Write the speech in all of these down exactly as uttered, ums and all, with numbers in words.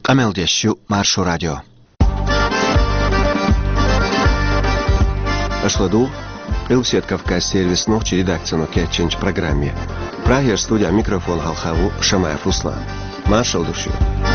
Qameldeshu Marsho Radio. Ашладу, Илсет Кавказ сервис ночи редакцию Кетченч программе. Прагер студия микрофон Халхаву Шамаев Руслан. Маршал души.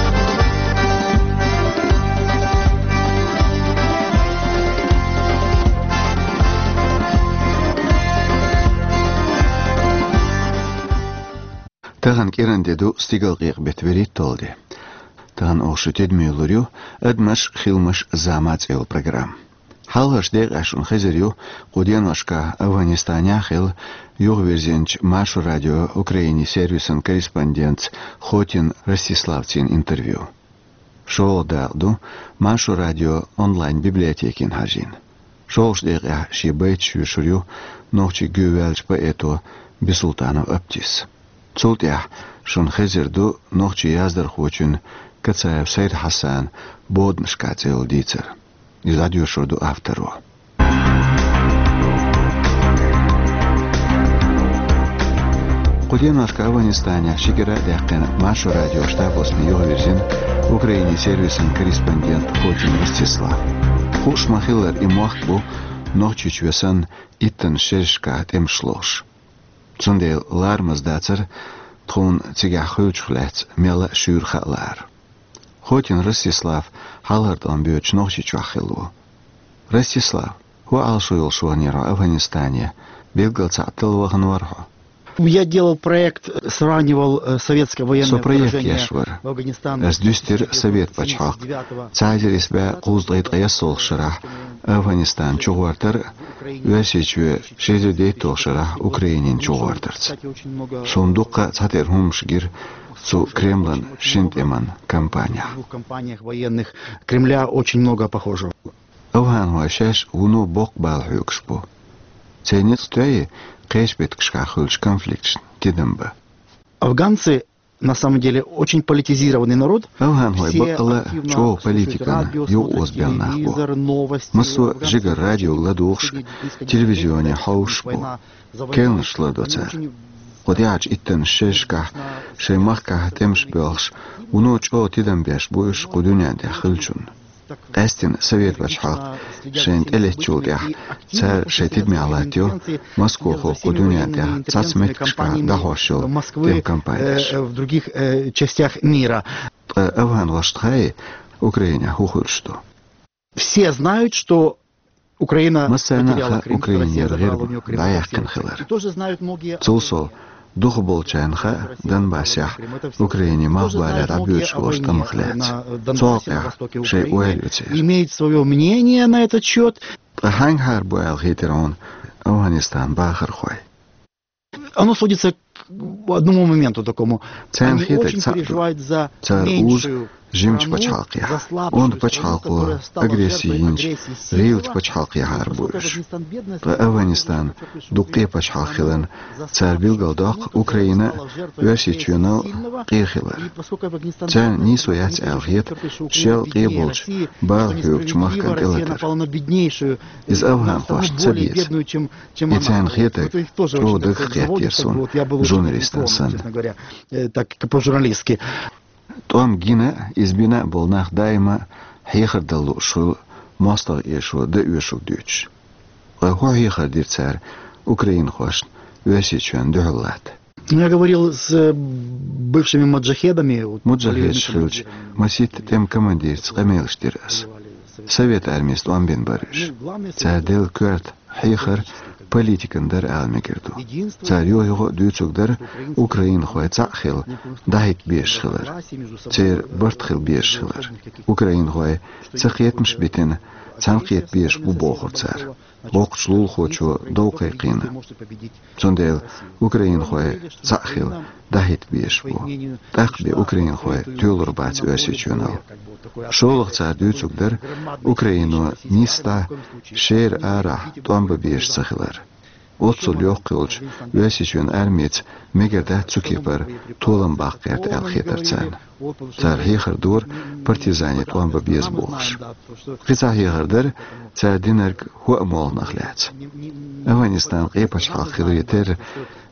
Таган кирандеду стигал гег бетверит толди. Таган ошутед мюлурю адмаш хилмаш замац эл программ. Халгаш дег ашун хазирю куден вашка Афганистане хил югверзенч Машу радио Украине сервисан корреспондент Хотин Ростиславцин интервью. Шоу далду Машу радио онлайн библиотекин хажин. Шоу дег шибайт шушурю ночи гювелч поэту Бисултанов аптис. Цултях шун хазирду ночи яздар хочун Кацаев Сайд Хасан бодншкацел дицер. Из радиошоду автору. Куден нашка Афганистане шикера дяккан Машу радио штаб осми югверзин Украине сервисан корреспондент Хотин Ростислав. Хуш махиллер и махбу ночи чвесан иттен шершка темшлош. Цундел лармаз дацер тхун цигахучхлец мела шюрхалар. Хотин Ростислав халардан бьёч ночи чвахилу. Ростислав, ху алшуил шуанера Афганистане, белгалца аттылвахан вархо. Я делал проект, сравнивал советское военное поражение в Афганистане. С дюстер совет пачхак. Цайдерис бе куздайт гаясол шарах. Афганистан чугвартер, весичве шезюдейт толшарах Украинин чугвартерц. Шундукка цатер хумшгир цу Кремлен шинтеман компания. В компаниях военных Кремля очень много похожего. Афган вашеш уну бок балхюкшпу. Ценит стои кэшбет кшкахульш конфликт тидемба. Афганцы на самом деле очень политизированный народ. Афган хой бакала чо политика ю озбелнахбу. Масу жига радио гладуш, телевизионе хаушбу. Келншло доцар. Кодяч иттен шешка, шеймахка темшбелш, уноч о тидембеш буш кудуняде хылчун. Эстин совет вачхак, шейнт элечулдях, цар шейтидми алатио, Москву кудуняде, цацметкшка дахошил, тем компаниеш. В других э, частях мира. Афган ваштхай, Украине хухульшту. Все знают, что Украина потеряла Крым, Россия забрала у нее Крым. И тоже знают многие... Цулсол, дух болчанха, Донбассях, Украине махбалят объючку, что махлять. Цолках, шей уэльюти. Имеет свое мнение на этот счет. Хангхар буэл хитерон, Афганистан бахархой. Оно сводится к одному моменту такому. Они очень переживают за меньшую Жимч пачалкия. Он пачалку агрессии инч. Рилт пачалкия харбуш. Афганистан дукте пачалхилен. Цар билгалдак Украина версичунал кихилер. Цар нисуяц алхет шел кибулч балхюрч махкан элетер. Из Афган хош цабиет. И цан хетек продых хеттерсон журналистан сан. Так по-журналистски. Том гина избина болнах дайма хейхардалу шу мостар ешу да уешук дюч. Хо хейхардир цар Украин хош весичуан дюхлат. Я говорил с бывшими маджахедами. Маджахед шилч масит тем командир цкамелштирас. Совет армии стомбин барыш. Цадел курт хейхар политикандар алмекерду. Царю его дючугдар Украин хойца хил дахит бешхилер. Цер бартхил бешхилер. Украин хой цахетмш битен цанқет беш бу бохор цар. Бокчлул хочу доукайқина. Цондел Украин хой цахил дахит беш бу. Тахбе Украин хой тюлур бац өсичунал. Шолох цар дючугдар Украину ниста шер ара томба беш цахилер. Отсул лёгкылч весичун армиц мегерда цукипер толам баққерт алхетарцан. Цар хейхар дур партизани томба без болш. Қица хейхардар цар динерг хуа мол нахляц. Афганистан қипач хақилитер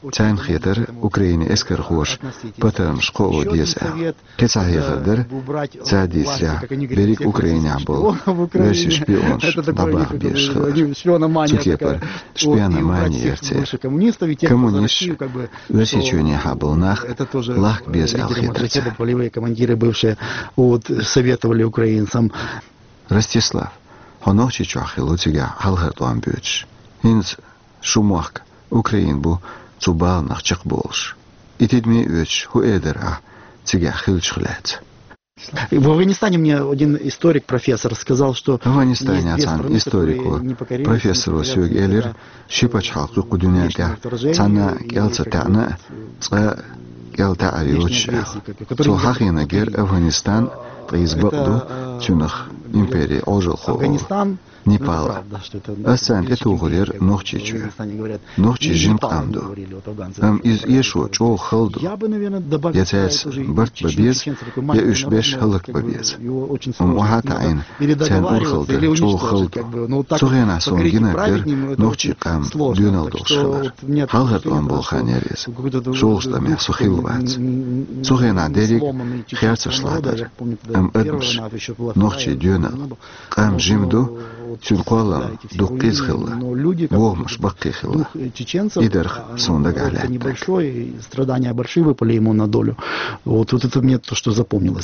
Цайн хитер Украине эскер хош патам школу деза. Кеца хихадер цадисля берег Украине был. Верши шпион бабах бешхар. Цукепер шпиона маньерце. Коммунист высечение хабл нах лах без алхитрца. Полевые командиры бывшие вот советовали украинцам. Ростислав, хонохчи чахилу тига халхартуан бюч. Инз шумах Украин бу цубал нах чакболш. Итидми үч хуэдер а тига хилчхлет. В Афганистане мне один историк, профессор, сказал, что... В Афганистане ацан историку профессору Сюг Эллер щипач халқы кудуняга цана келца тана ца келта ариуч. Цо хахина гер Афганистан избаду тюнах империи ожил хо. Непала. Асан эту гулер нохчичу. Нохчи жинкамду. Ам из ешу чол халду. Я цяс барт бабез, я уж беш халак бабез. Ам ухата айн, цян урхалды чол халду. Цугена сонгина гер нохчи кам дюналду шхалар. Халгат он был ханерез. Шолштаме сухилвац. Цугена дерик херца шладар. Ам эдмш. Нохчи дюнал. Кам жимду Тюнкуалам дукиз хилла, вогмаш бакки хилла. Идерх сонда галят. Небольшое, страдания большие выпали ему на долю. Вот, вот это мне то, что запомнилось.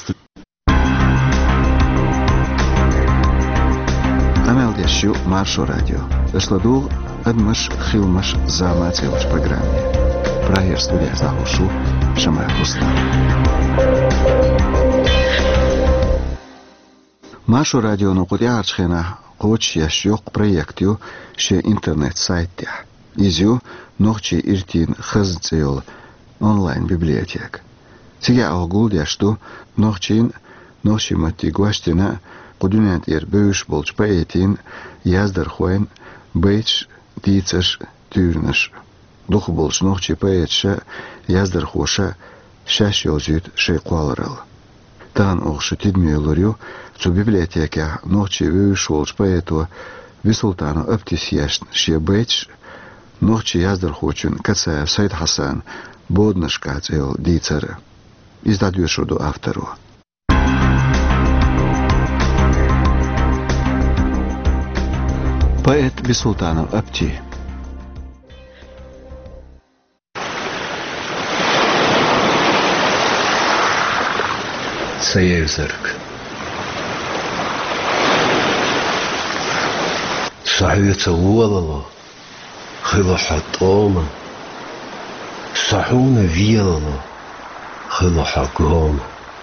Амел дящу маршу радио. Эсладул адмаш хилмаш замацеваш программе. Прагер студия захушу Шамай Рустам. Маршу радио нукуди арчхена Коч яшёк проектю ше интернет сайтя. Изю нохчи иртин хазцел онлайн библиотек. Тига агул яшту нохчин нохчи мати гваштина кудунят ир бөш болч поэтин яздар хуен бейч дицаш тюрнаш. Дух болч нохчи поэтша яздар хоша шаш ёзют ше квалрал. Тан охши тидмиолорю цу библиотека нохчи вышолч поэту висултану аптисияш шебеч нохчи яздар хочун кацаев Сайд Хасан боднашка цел дицара. Издадюшуду автору. Поэт Бисултанов Апти. سيزرك صحية والله خلو حطومة صحونة فيلا خلو حقومة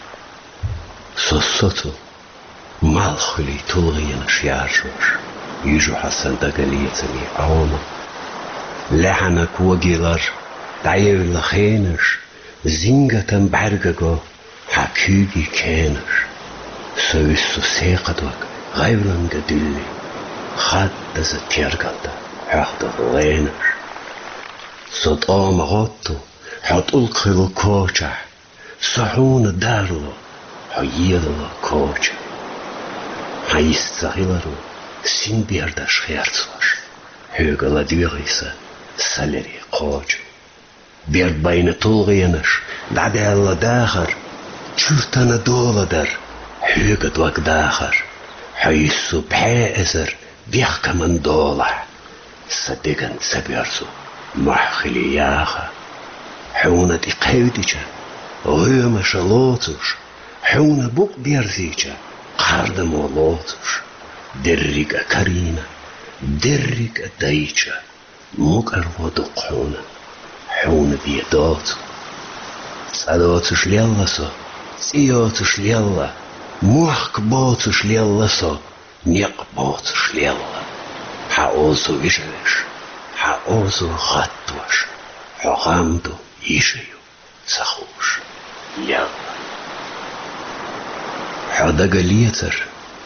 صصتو مالخلي تلغين شيارشوش يجو حسن دقليتني عومة لحنك وقلر دعيو لخينش زينغة بعرققو حكيدي كانش سويسو سيقدوك غيرن قدلي خد دز تيرقلد حقد غينش صد آم غطو حط القلو كوچع صحون دارلو حييدلو كوچع حيستغيلرو سين بيردش خيرتوش هوغلا ديغيسا سالري قوچ بيرد بين طلغينش دعدي الله داخر شفتنا دولدر حيقد وق داخر حيسو بحائزر بيخ كمان دولح صدقن سبيرسو محخلي ياخا حونا دي قيوديجا غيوم شلوتوش حونا بوق بيرزيجا قردم ولوتوش دريق كارينا دريق دايجا مقر ودق حونا حونا بيداتو صداتوش ليالسو سياتوش ليالا موحك باتوش ليالسو نيق باتوش ليالا حاوزو ويشوش حاوزو غطوش حغامدو يشيو سخوش ليالا حدق ليتر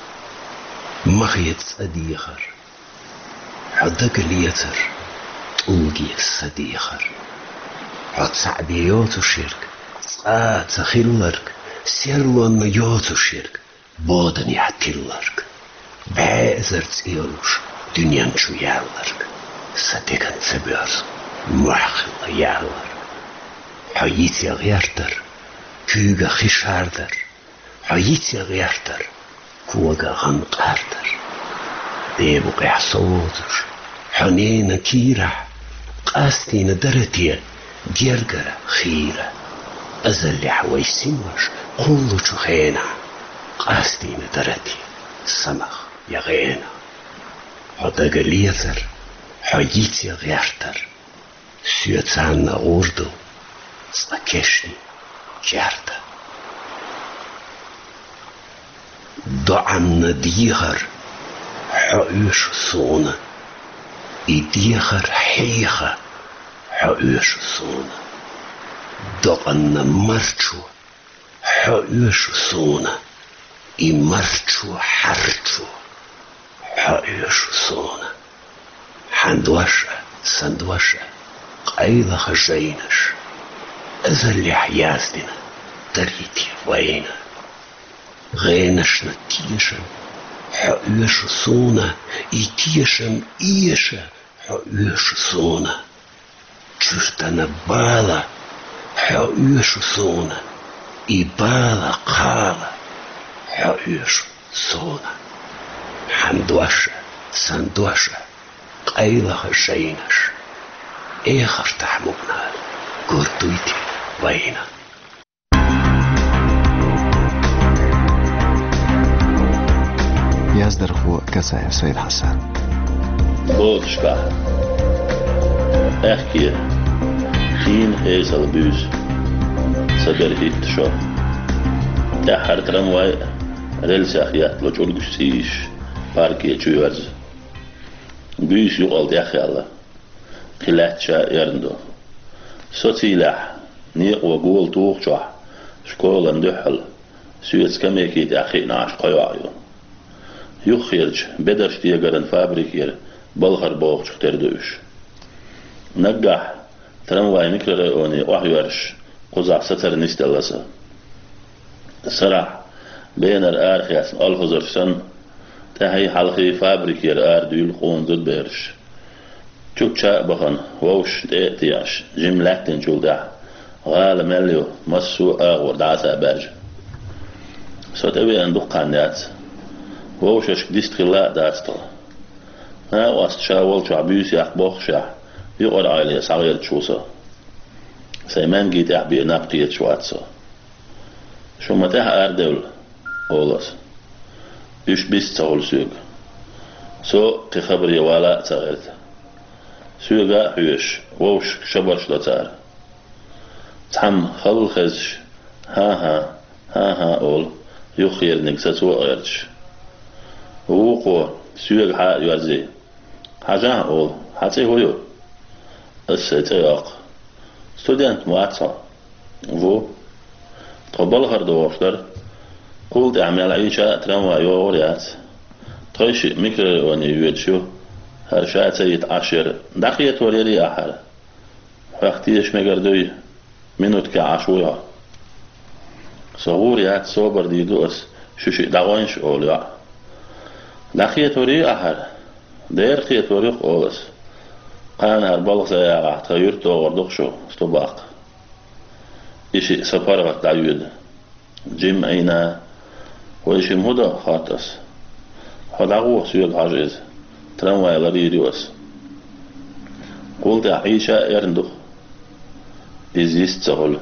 مخيت صديخر حدق ليتر طولقي الصديخر حد سعبياتو شرك ساعة خيلرك سيرلون ياتو شرك بودن يحتلرك بعزر تسيلوش دنيان شو يالرك صديقن سبيرس محخل يعور حييتي غيرتر كوغا خشاردر حييتي غيرتر كوغا غنقاردر ديبو قيح صوتر حنين كيرح قاستين درتي جرجرة خيرة أزل حويسينوش كل خينا قاستين درتي سمخ يا غينا هذا قليتر حييتي غيرتر سيوتسان غوردو ساكشني جارتا دعنا ديغر حيوش صونا إديغر حيخة حيوش صونا دعنا مرچو حيوش صونا إي مرچو حرچو حيوش صونا حندوشة سندوشة قايلة خجينش أزل حيازدنا دريتي وينا غينش نتيشن حقوش صونا إتيشن إيشا حقوش صونا جفتنا بالا حقوش صونا إبالا قالا حقوش صونا حندوشة سندوشة قايلة خجينش إيخر تحمقنا قردويتي وينا يصدر خو كسايف سيد حسن بوتشكا احكي خين هيسل بيوز سبر هيت شو تحر ترمواي رلساخ ياتلو جولغسيش باركي جويرز بيوز يقال ديخي الله خلات شا يرندو سوتيلاح نيق وقول توقشح شكولا ندحل سويتس كميكي داخي ناش قيوعيو يخيرج بدرش ديگرن فابريكير بلغر بوغش تردوش نجح ترمواي ميكروروني وحيورش قزع ستر نستلسا سرح بينر آرخياس الخزر سن تهي حلقي فابريكير آر ديول قون زد بيرش تشوكشا بخن ووش تياش جملاتن جولدع غال مليو مسو اغور دعسا برج سوت اوي ان دقانيات ووشش ديستخلا داستل ها واست شاول شعبيوس ياخ بوخشا يقر عائلة صغير تشوسا سيمان جيت احبي نابقية شواتسا شو متاها اردول اولس يش بيست تقول سوق سو كخبر يوالا تغيرت سوغا حيوش ووش شبرش لتار تحم خل خزش ها ها ها ها أول يخير نكساتو غيرش ووقو سوغ حا يوزي حاجة أول حتى هو السيتياق ستودنت مواتسا وو تقبل هردوشتر قلت أعمل عيشة ترموا يوريات طيش ميكرو وني يوتشو هرشات يتعشر دقيقة وريري أحر وقتيش مقردوي منوت كعشوية صغوريات صوبر ديدوس شوشي دعوانش أوليا دقيقة وري أحر دير قية وريق أولس قان هربالغ سياغة تغيرتو وردوخشو استباق إشي سفرغة دعيود جيم أينا وإشي مهدا خاطس خدعوه سيوك عجيز ترموا لريديوس قلت عيشة يرندو إزيست سهل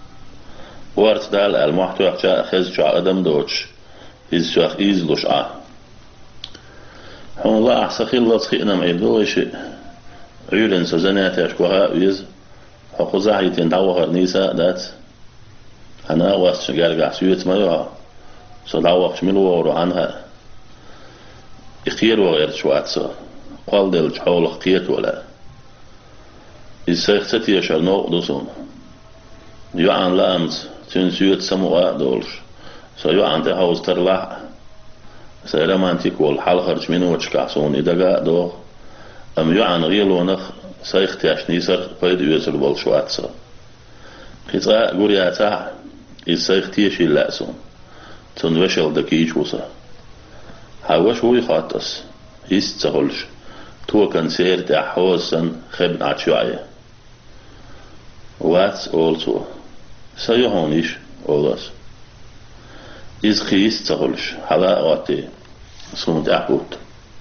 وارت دال المحتوى عشاء خز شع أدم دوش إز شاخ إز لشعة حون الله أحسخي الله تخينا معيدو ويشي عيولن سزنات يشكوها ويز حقوزا حيتين دعوة هرنيسا دات أنا واست شقارقع سيوت ميوها سو دعوة شميلو ورو عنها إخير وغير شواتسا قال دل حول قيت ولا السيختي يشر نوع دوسون يعان لامز تنسيت سموا دولش سيعان تهوز ترلع سيرمانتيك والحال خرج منه وشكاسون إدقا دو أم يعان غيلونخ سيختي أشنيسر فيد يوزر بالشواتسا قطع قرياتا السيختي يشي لأسون تنوشل دكيش وصا هاوش هو يخاطس يستغلش تو كان سير تحوسن خبن عشوائي واتس أولسو سيهونيش أولس إز خيس تغلش حلا غاتي سوند أحبوت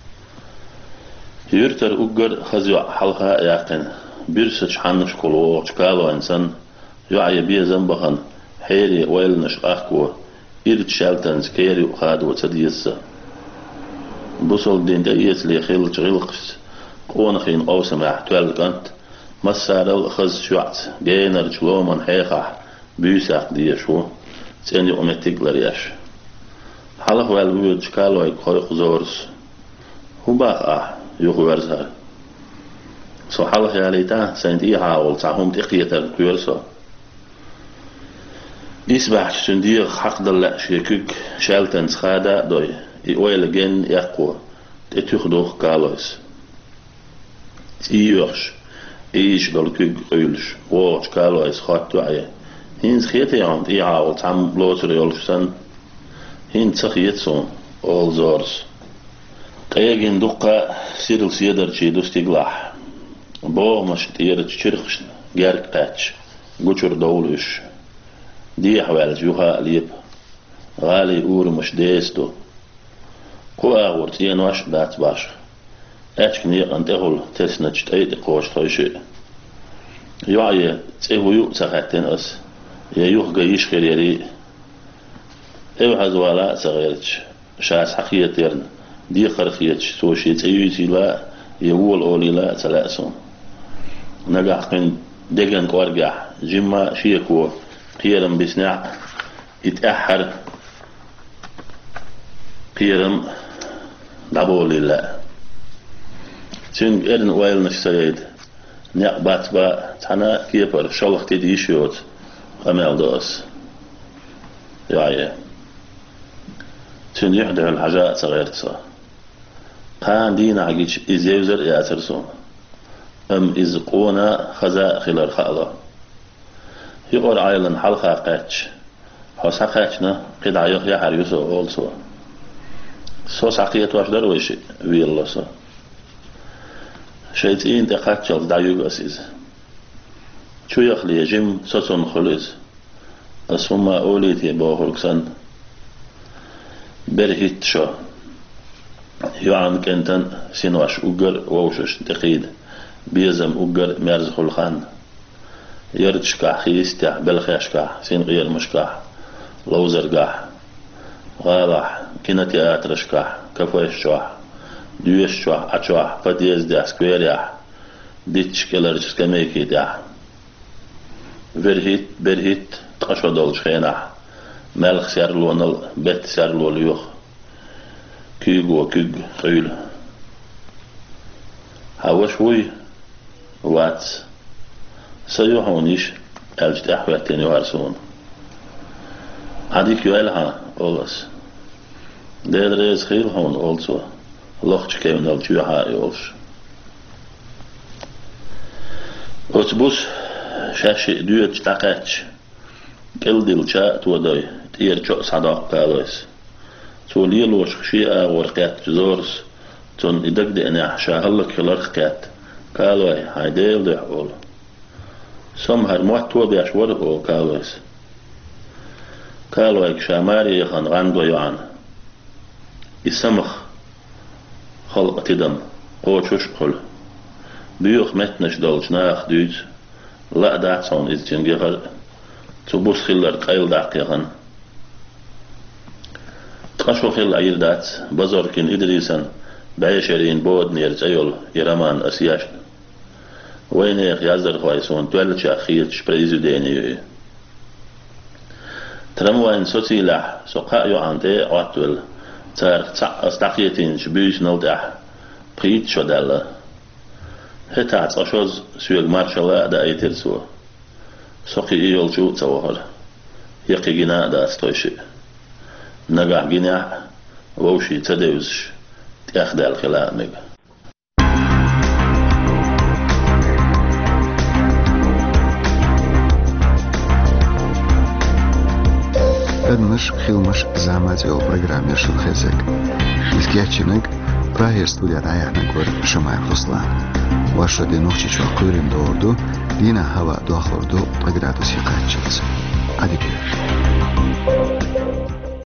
يرتر أجر خزيع حلقة يقين بيرسج حنش كلو شكالو إنسان يعي بيزن بخن حيري ويلنش أخكو إرد شالتنز كيري وخاد وتديسة بوصل دين دايت لي خيل تغلقس قونخين قوسم احتوال قنت مسار خز شوعت جينر جلومن حيقح بيساق ديشو تاني أمتيك لرياش حلق والبود شكالو يكويق زورس هو باق يغورزها سو حلق ياليتا سنت إيحاول تعهم تقيتر كويرسو إسبح سندير حق دل شيكوك شالتنز خادا دوي إيويل جن يقوى تتخدوخ كالوس إيوش إيش دل كوك أولش ووش كالوس خاتو عيه هين خيتي عند إيعاول تعم بلوتر يولشسن هين تخيتسون أول زورس قيقين دقا سيرل سيدر تشيدو استيقلاح بو مش تيرت شرخش جارك قاتش قوشر دولش دي حوالج يوها ليب غالي أور مش ديستو كو أغور تين واش بات باش أشك نيق أنت أقول تسنج تأيد قوش طيشي يوعي تأهو يو تخاتين أس يوه قيش خير يري أو هزوالا صغيرتش شاس حقية يرن دي خرخيتش سوشي تأيوتي لا يقول أولي لا تلاسون نقع قين دقن قوارقع جمع شيكو قيرم بسنع يتأحر قيرم لابولي لا تنق إرن ويل نشتريد نقبات با تانا كيبر شلخ تديشيوت أمال دوس يعني تن يحدث الحاجات صغيرتها قان دينا عجيش إزيوزر يأترسون أم إزقونا خزاء خلال خالا يقول عيلن حلقة قاتش حوصا قاتشنا قد عيوخ يحر يسو أولسو سو ساقيت واش درويشي ويالله سو شيطين تقاتشل دعيوك أسيز شو يخلي جيم سوسن خلص أسفما أوليتي بوخلقسن برهيت شو يوعن كنتن سينواش أقر ووشش تقيد بيزم أقر مرز خلقان يرتشكح خيستح بلخيشكح سين غير مشكح لوزرقح غالح كنتي آترشكح كفوششوح ديوششوح أشوح فتيز دح سكويريح ديتش كلرش كميكي دح برهيت برهيت تقشو دولش خينح مالخ سيرلونل بيت سيرلول يوخ كيغو كيغ خيل هاوشوي وات سيوحونيش ألجت أحواتين يوارسون عديك يوالها أولس دير ريز خيل هون أولسو لوخش كيون الجوحا يولش أتبوس شاشي ديوت تاقاتش كل ديل شاء تودوي تير شو صداق قالويس تولي لوش خشيئة ورقات زورس تون إدك دي أنا شاهلك الارخكات قالوي هاي ديل دي حول سم هرموت تو بيش ورقو قالويس قالوي شاماري يخان غاندو يوعان إسمخ خلق تدم قوشوش قل بيوخ متنش دولش ناخ دوز لا داعسون إز جنجيغر تبوس خلر قيل داقيغن تقشو خل عير دات بزركين إدريسن بعيشرين بود نير زيول يرمان أسياش وينيخ يازر خوايسون تولش أخيت شبريزو دينيوي ترموين سوتي لح سوقا يوعانتي عطول تارخ استقيتين شبيش نلدح بريد شدالة هتاعت أشوز سويق مارشالا دا ايترسو سوقي إيول جو توهر يقي جناء دا استويشي نقع جناء ووشي تدوزش تأخذ الخلاء ميغا Edmers Hilmers заматил в программе Шилхезек. Изгяченек проезд студия Раяна Гор Шамай Руслан. Ваша денухчичо курим доорду دينا هوا دو خردو تقرأ تسيقات شخص عدي بير